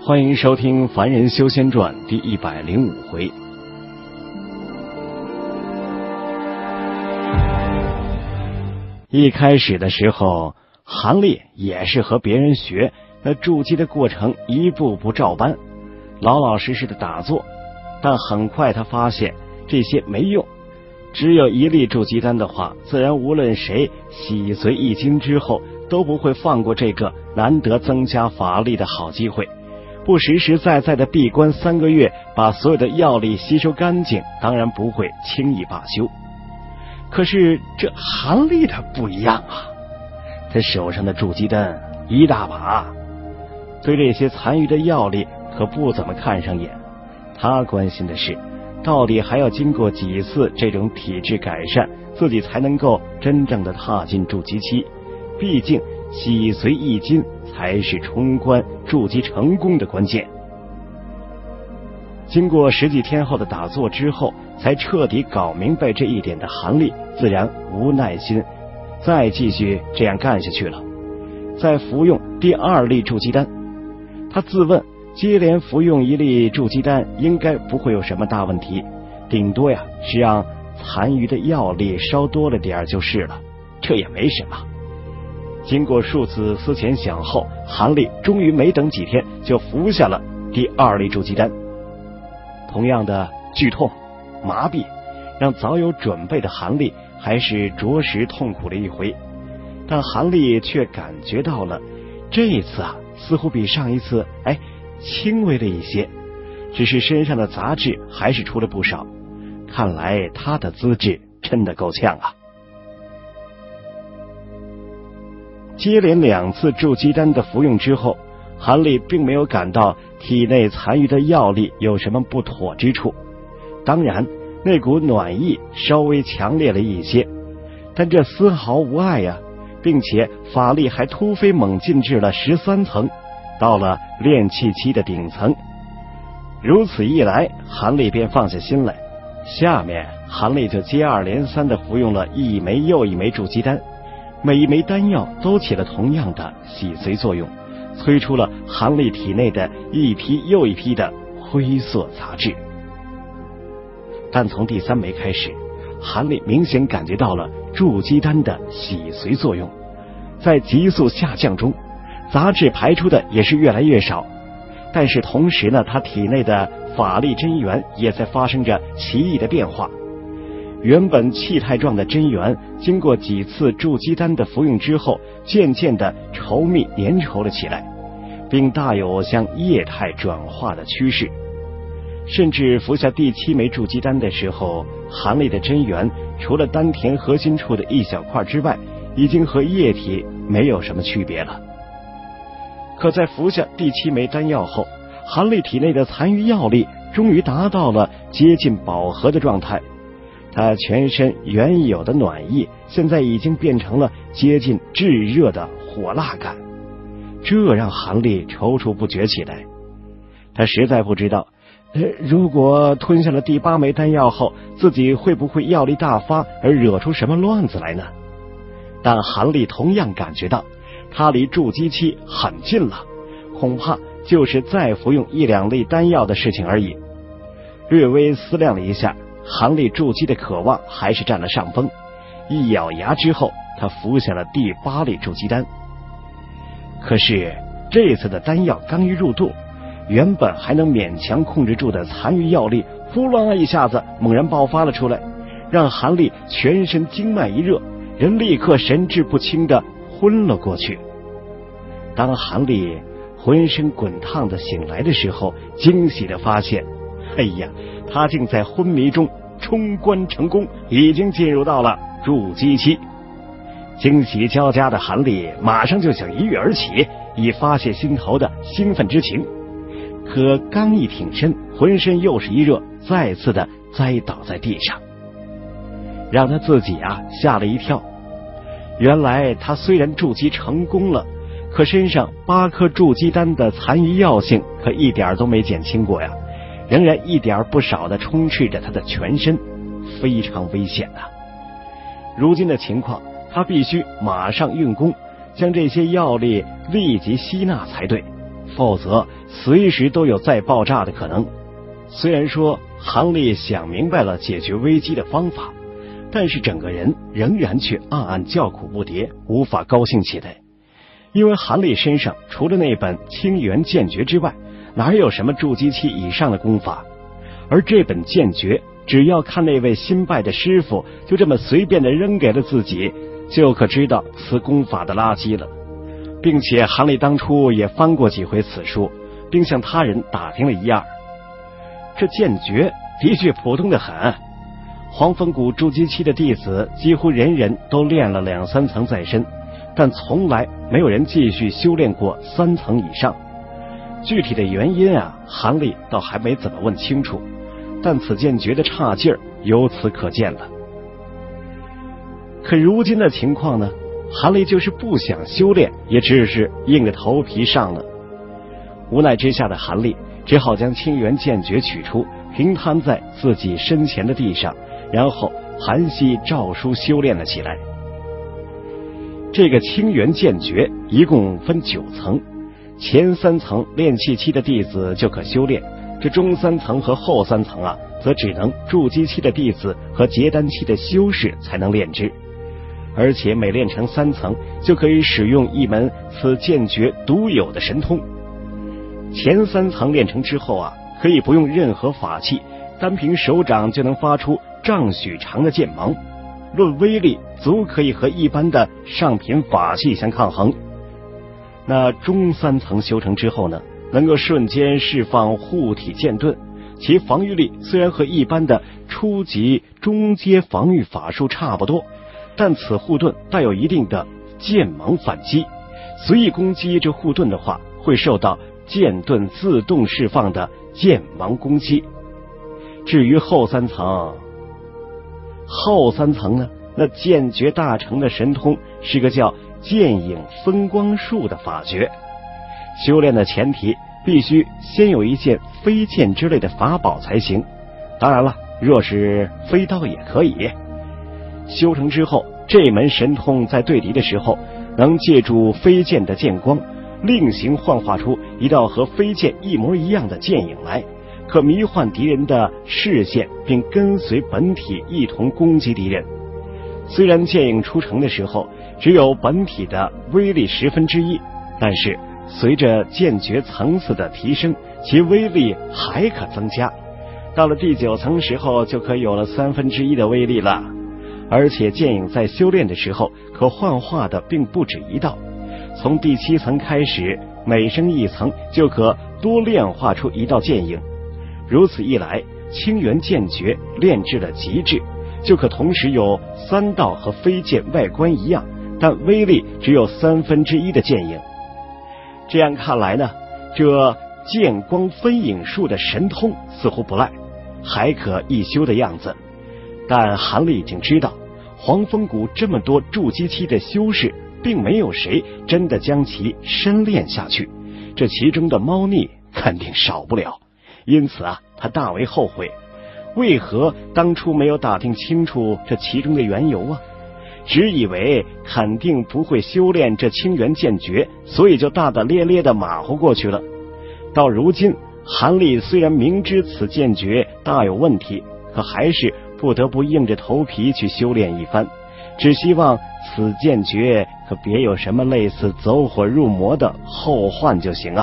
欢迎收听《凡人修仙传》第105回。一开始的时候，韩立也是和别人学那筑基的过程，一步步照搬，老老实实的打坐。但很快他发现这些没用，只有一粒筑基丹的话，自然无论谁洗髓易经之后，都不会放过这个难得增加法力的好机会。不实实在在的闭关3个月，把所有的药力吸收干净，当然不会轻易罢休。可是这韩立他不一样啊，他手上的筑基丹一大把，对这些残余的药力可不怎么看上眼。他关心的是，到底还要经过几次这种体质改善，自己才能够真正的踏进筑基期。毕竟洗髓易经才是冲关筑基成功的关键。经过10几天后的打坐之后，才彻底搞明白这一点的韩立，自然无耐心再继续这样干下去了。再服用第2粒筑基丹，他自问接连服用1粒筑基丹应该不会有什么大问题，顶多是让残余的药力稍多了点就是了，这也没什么。经过数次思前想后，韩立终于没等几天就服下了第2粒筑基丹。同样的剧痛麻痹，让早有准备的韩立还是着实痛苦了一回。但韩立却感觉到了，这一次似乎比上一次轻微了一些，只是身上的杂质还是出了不少。看来他的资质真的够呛啊。接连2次筑基丹的服用之后，韩立并没有感到体内残余的药力有什么不妥之处。当然那股暖意稍微强烈了一些，但这丝毫无碍呀，并且法力还突飞猛进至了13层，到了炼气期的顶层。如此一来，韩立便放下心来。下面韩立就接二连三地服用了一枚又一枚筑基丹，每一枚丹药都起了同样的洗髓作用，催出了韩立体内的一批又一批的灰色杂质。但从第3枚开始，韩立明显感觉到了筑基丹的洗髓作用在急速下降中，杂质排出的也是越来越少。但是同时呢，他体内的法力真元也在发生着奇异的变化。原本气态状的真元，经过几次筑基丹的服用之后，渐渐的稠密粘稠了起来，并大有向液态转化的趋势。甚至服下第7枚筑基丹的时候，韩立的真元除了丹田核心处的一小块之外，已经和液体没有什么区别了。可在服下第7枚丹药后，韩立体内的残余药力终于达到了接近饱和的状态，他全身原有的暖意现在已经变成了接近炙热的火辣感，这让韩立踌躇不决起来。他实在不知道如果吞下了第8枚丹药后，自己会不会药力大发而惹出什么乱子来呢？但韩立同样感觉到他离筑基期很近了，恐怕就是再服用1、2粒丹药的事情而已。略微思量了一下，韩立筑基的渴望还是占了上风。一咬牙之后，他服下了第8粒筑基丹。可是这次的丹药刚一入肚，原本还能勉强控制住的残余药力呼啦一下子猛然爆发了出来，让韩立全身经脉一热，人立刻神志不清的昏了过去。当韩立浑身滚烫的醒来的时候，惊喜的发现他竟在昏迷中冲关成功，已经进入到了筑基期。惊喜交加的韩立马上就想一跃而起，以发泄心头的兴奋之情。可刚一挺身，浑身又是一热，再次的栽倒在地上，让他自己吓了一跳。原来他虽然筑基成功了，可身上8颗筑基丹的残余药性可一点都没减轻过呀，仍然一点不少的充斥着他的全身，非常危险啊。如今的情况，他必须马上运功，将这些药力立即吸纳才对， 否则随时都有再爆炸的可能。虽然说韩立想明白了解决危机的方法，但是整个人仍然却暗暗叫苦不迭，无法高兴起来。因为韩立身上除了那本清源剑诀之外，哪有什么筑基期以上的功法？而这本剑诀，只要看那位新拜的师傅就这么随便的扔给了自己，就可知道此功法的垃圾了。并且韩立当初也翻过几回此书，并向他人打听了一二。这剑诀的确普通的很，黄风谷筑基期的弟子几乎人人都练了2-3层在身，但从来没有人继续修炼过3层以上。具体的原因韩立倒还没怎么问清楚，但此剑诀的差劲儿由此可见了。可如今的情况呢，韩立就是不想修炼，也只是硬着头皮上了。无奈之下的韩立只好将清源剑诀取出，平摊在自己身前的地上，然后盘膝照书修炼了起来。这个清源剑诀一共分9层，前3层炼气期的弟子就可修炼，这中3层和后3层则只能筑基期的弟子和结丹期的修士才能炼之。而且每练成3层，就可以使用一门此剑诀独有的神通。前3层练成之后可以不用任何法器，单凭手掌就能发出丈许长的剑芒，论威力足可以和一般的上品法器相抗衡。那中3层修成之后呢，能够瞬间释放护体剑盾，其防御力虽然和一般的初级中阶防御法术差不多，但此护盾带有一定的剑芒反击，随意攻击这护盾的话，会受到剑盾自动释放的剑芒攻击。至于后3层呢，那剑诀大成的神通是个叫剑影分光术的法诀。修炼的前提必须先有一件飞剑之类的法宝才行，当然了，若是飞刀也可以。修成之后，这门神通在对敌的时候，能借助飞剑的剑光，另行幻化出一道和飞剑一模一样的剑影来，可迷幻敌人的视线，并跟随本体一同攻击敌人。虽然剑影出成的时候只有本体的威力1/10，但是随着剑诀层次的提升，其威力还可增加。到了第9层时候，就可有了1/3的威力了。而且剑影在修炼的时候可幻化的并不止一道，从第7层开始，每升1层就可多炼化出一道剑影。如此一来，清源剑诀炼至了极致，就可同时有3道和飞剑外观一样，但威力只有1/3的剑影。这样看来呢，这剑光分影术的神通似乎不赖，还可一修的样子。但韩立已经知道，黄风谷这么多筑基期的修士，并没有谁真的将其深炼下去，这其中的猫腻肯定少不了。因此他大为后悔，为何当初没有打听清楚这其中的缘由只以为肯定不会修炼这清源剑诀，所以就大大咧咧的马虎过去了。到如今，韩立虽然明知此剑诀大有问题，可还是不得不硬着头皮去修炼一番，只希望此剑诀可别有什么类似走火入魔的后患就行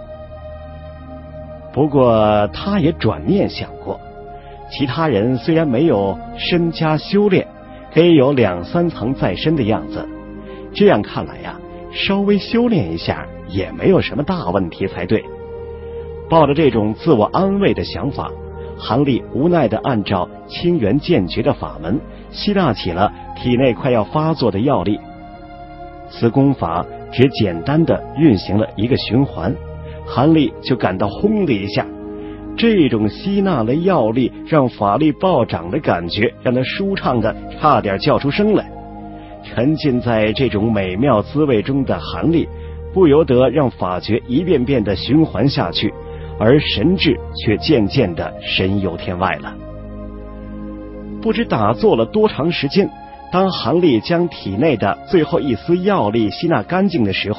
不过他也转念想过，其他人虽然没有身家修炼，可以有2-3层在身的样子，这样看来稍微修炼一下也没有什么大问题才对。抱着这种自我安慰的想法，韩立无奈地按照清源剑诀的法门吸纳起了体内快要发作的药力。此功法只简单地运行了一个循环，韩立就感到轰的一下，这种吸纳了药力让法力暴涨的感觉，让他舒畅的差点叫出声来。沉浸在这种美妙滋味中的韩立，不由得让法诀一遍遍的循环下去，而神智却渐渐的神游天外了。不知打坐了多长时间，当韩立将体内的最后一丝药力吸纳干净的时候，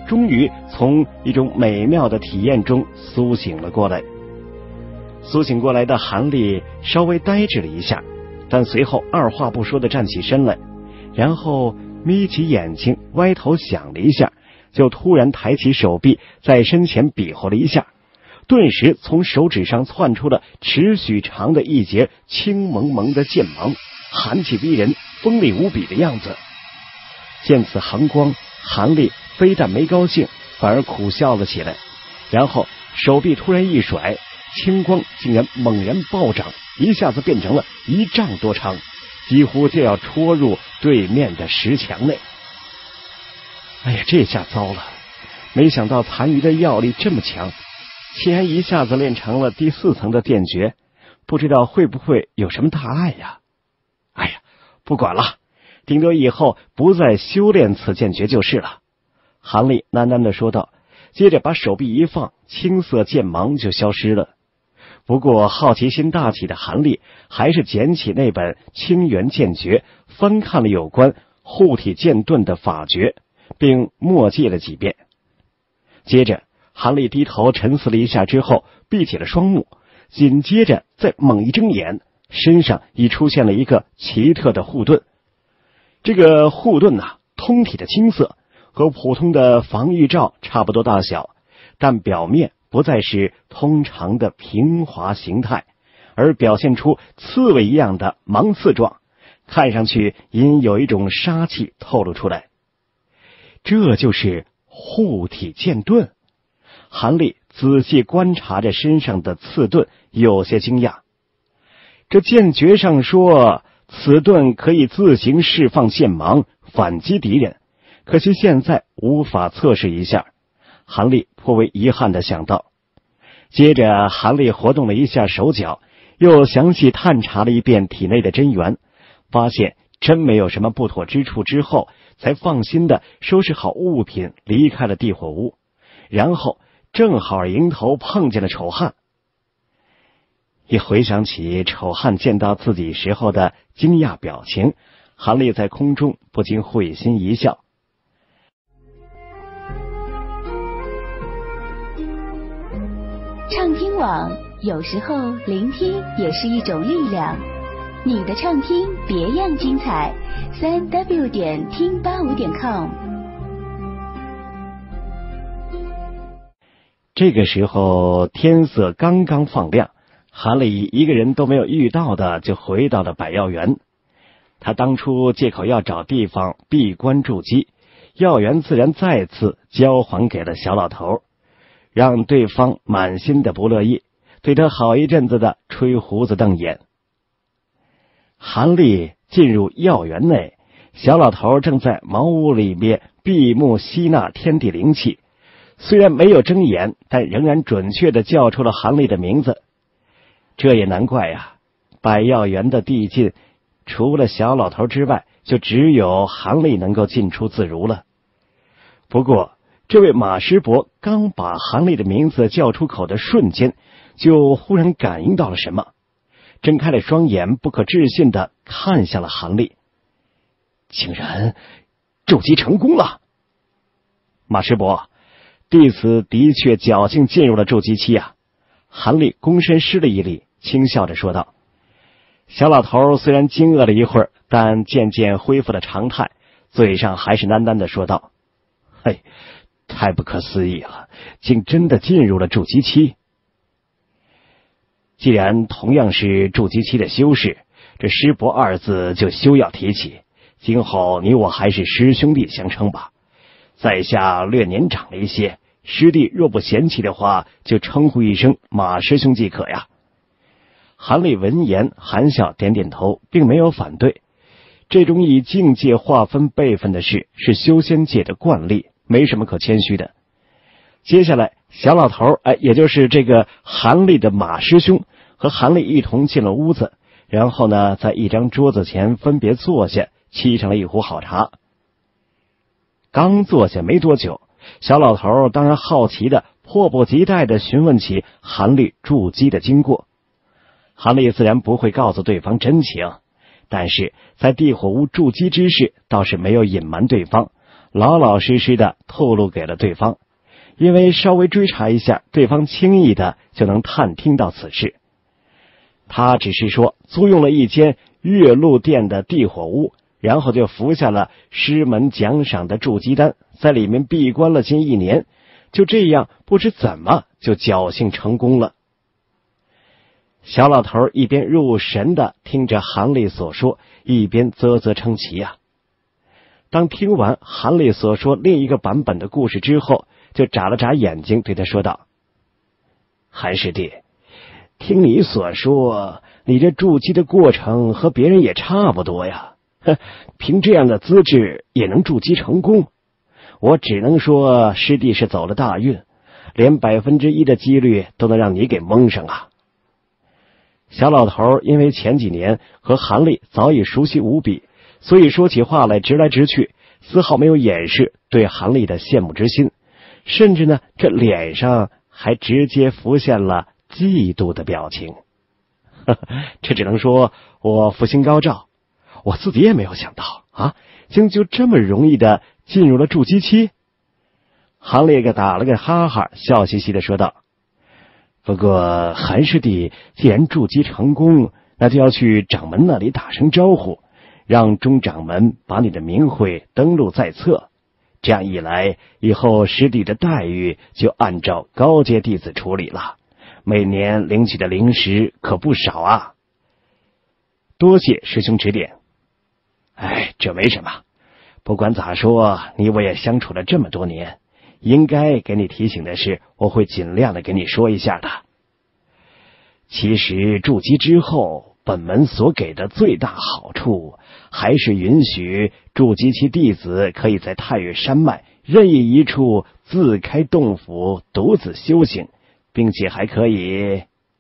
终于从一种美妙的体验中苏醒了过来。苏醒过来的韩立稍微呆滞了一下，但随后二话不说地站起身来，然后眯起眼睛，歪头想了一下，就突然抬起手臂，在身前比划了一下，顿时从手指上窜出了尺许长的一截青蒙蒙的剑芒，寒气逼人，锋利无比的样子。见此寒光，韩立非但没高兴，反而苦笑了起来，然后手臂突然一甩，青光竟然猛然暴涨，一下子变成了1丈多长，几乎就要戳入对面的石墙内。哎呀，这下糟了，没想到残余的药力这么强，竟然一下子练成了第4层的电诀，不知道会不会有什么大碍呀？哎呀，不管了，顶多以后不再修炼此剑诀就是了。韩立喃喃地说道，接着把手臂一放，青色剑芒就消失了。不过好奇心大起的韩立还是捡起那本青元剑诀，翻看了有关护体剑盾的法诀，并默记了几遍。接着韩立低头沉思了一下之后，闭起了双目，紧接着再猛一睁眼，身上已出现了一个奇特的护盾。这个护盾通体的青色，和普通的防御罩差不多大小，但表面不再是通常的平滑形态，而表现出刺猬一样的芒刺状，看上去隐有一种杀气透露出来。这就是护体剑盾。韩立仔细观察着身上的刺盾，有些惊讶。这剑诀上说此盾可以自行释放剑芒，反击敌人，可惜现在无法测试一下。韩立颇为遗憾地想到。接着韩立活动了一下手脚，又详细探查了一遍体内的真元，发现真没有什么不妥之处之后，才放心地收拾好物品离开了地火屋，然后正好迎头碰见了丑汉。一回想起丑汉见到自己时候的惊讶表情，韩立在空中不禁会心一笑。 畅听网，有时候聆听也是一种力量。你的畅听别样精彩，3w 点听85.com。 这个时候天色刚刚放亮，韩立一个人都没有遇到的就回到了百药园。他当初借口要找地方闭关筑基，药园自然再次交还给了小老头，让对方满心的不乐意，对他好一阵子的吹胡子瞪眼。韩立进入药园内，小老头正在茅屋里面闭目吸纳天地灵气，虽然没有睁眼，但仍然准确地叫出了韩立的名字。这也难怪呀，百药园的地境除了小老头之外，就只有韩立能够进出自如了。不过这位马师伯刚把韩立的名字叫出口的瞬间，就忽然感应到了什么，睁开了双眼，不可置信地看向了韩立。竟然筑基成功了！马师伯，弟子的确侥幸进入了筑基期啊！韩立躬身施了一礼，轻笑着说道。小老头虽然惊愕了一会儿，但渐渐恢复了常态，嘴上还是喃喃地说道：嘿，太不可思议了，竟真的进入了筑基期。既然同样是筑基期的修士，这师伯二字就休要提起，今后你我还是师兄弟相称吧。在下略年长了一些，师弟若不嫌弃的话，就称呼一声马师兄即可呀。韩立闻言含笑点点头，并没有反对。这种以境界划分辈分的事是修仙界的惯例，没什么可谦虚的。接下来小老头也就是这个韩立的马师兄和韩立一同进了屋子，然后呢在一张桌子前分别坐下，沏上了一壶好茶。刚坐下没多久，小老头当然好奇的迫不及待地询问起韩立筑基的经过。韩立自然不会告诉对方真情，但是在地火屋筑基之事倒是没有隐瞒对方， 老老实实的透露给了对方，因为稍微追查一下，对方轻易的就能探听到此事。他只是说租用了一间岳麓店的地火屋，然后就服下了师门奖赏的筑基丹，在里面闭关了近1年，就这样不知怎么就侥幸成功了。小老头一边入神的听着韩立所说，一边啧啧称奇呀。当听完韩立所说另一个版本的故事之后，就眨了眨眼睛对他说道：韩师弟，听你所说，你这筑基的过程和别人也差不多呀，凭这样的资质也能筑基成功，我只能说师弟是走了大运，连1%的几率都能让你给蒙上啊。小老头因为前几年和韩立早已熟悉无比，所以说起话来直来直去，丝毫没有掩饰对韩立的羡慕之心，甚至呢，这脸上还直接浮现了嫉妒的表情。这只能说我福星高照，我自己也没有想到啊，竟就这么容易的进入了筑基期。韩立打了个哈哈，笑嘻嘻的说道：不过韩师弟既然筑基成功，那就要去掌门那里打声招呼，让钟掌门把你的名讳登录在册，这样一来，以后师弟的待遇就按照高阶弟子处理了，每年领取的灵石可不少啊。多谢师兄指点。这没什么，不管咋说，你我也相处了这么多年，应该给你提醒的是，我会尽量的给你说一下的。其实筑基之后，本门所给的最大好处，还是允许筑基期弟子可以在太岳山脉任意一处自开洞府独自修行，并且还可以……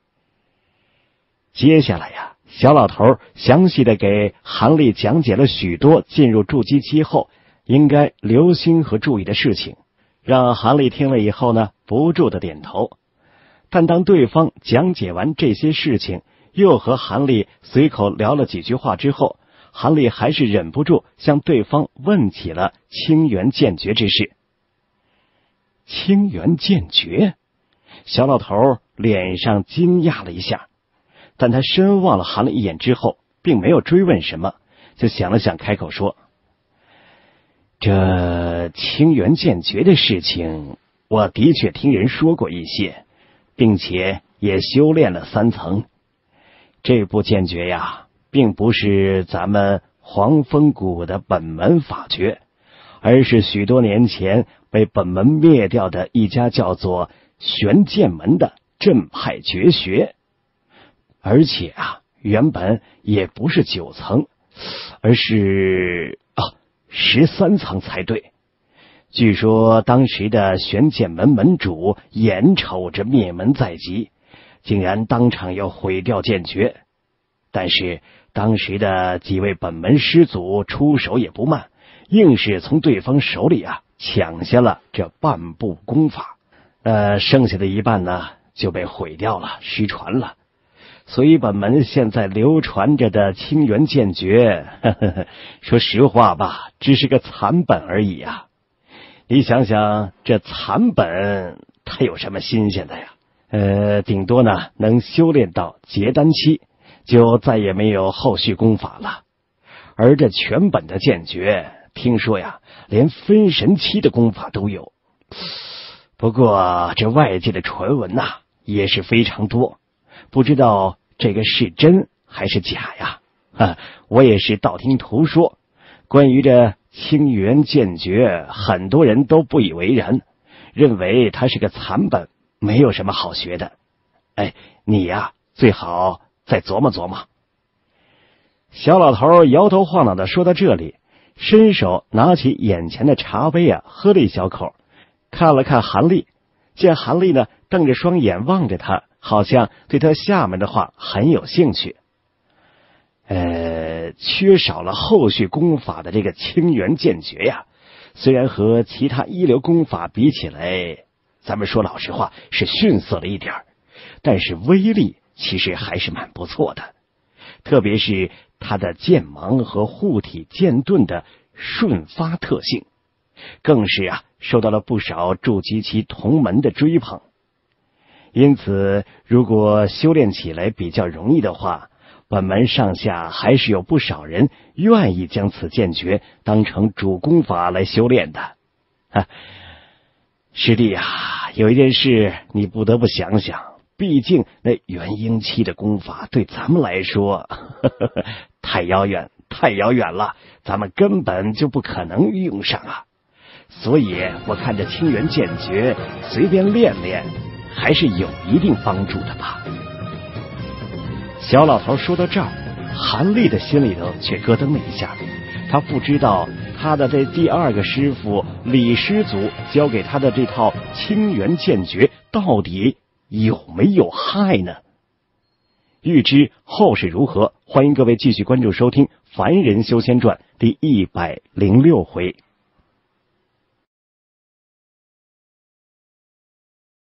接下来呀，小老头详细的给韩立讲解了许多进入筑基期后应该留心和注意的事情，让韩立听了以后呢，不住的点头。但当对方讲解完这些事情，又和韩立随口聊了几句话之后，韩立还是忍不住向对方问起了清源剑诀之事。清源剑诀？小老头脸上惊讶了一下，但他深望了韩立一眼之后，并没有追问什么，就想了想开口说：这清源剑诀的事情，我的确听人说过一些，并且也修炼了3层。这部剑诀呀，并不是咱们黄风谷的本门法诀，而是许多年前被本门灭掉的一家叫做玄剑门的镇派绝学。而且啊，原本也不是9层，而是13层才对。据说当时的玄剑门门主眼瞅着灭门在即，竟然当场要毁掉剑诀。但是当时的几位本门师祖出手也不慢，硬是从对方手里抢下了这半部功法，剩下的一半呢就被毁掉了，失传了。所以本门现在流传着的清源剑诀，说实话吧，只是个残本而已啊。你想想，这残本它有什么新鲜的呀？顶多呢能修炼到结丹期，就再也没有后续功法了。而这全本的剑诀，听说呀，连分神期的功法都有。不过这外界的传闻也是非常多，不知道这个是真还是假呀？我也是道听途说。关于这清源剑诀，很多人都不以为然，认为它是个残本，没有什么好学的。你最好再琢磨琢磨。小老头摇头晃脑的说到这里，伸手拿起眼前的茶杯喝了一小口，看了看韩立，见韩立呢瞪着双眼望着他，好像对他下面的话很有兴趣。缺少了后续功法的这个清源剑诀呀，虽然和其他一流功法比起来，咱们说老实话是逊色了一点，但是威力其实还是蛮不错的。特别是它的剑芒和护体剑盾的瞬发特性， 更是受到了不少筑基期同门的追捧。因此，如果修炼起来比较容易的话，本门上下还是有不少人愿意将此剑诀当成主功法来修炼的。师弟有一件事你不得不想想，毕竟那元婴期的功法对咱们来说太遥远了，咱们根本就不可能运用上所以我看这清元剑诀随便练练还是有一定帮助的吧。小老头说到这儿，韩立的心里头却咯噔了一下。他不知道他的这第二个师傅李师祖教给他的这套清元剑诀到底有没有害呢？欲知后事如何，欢迎各位继续关注收听《凡人修仙传》第106回。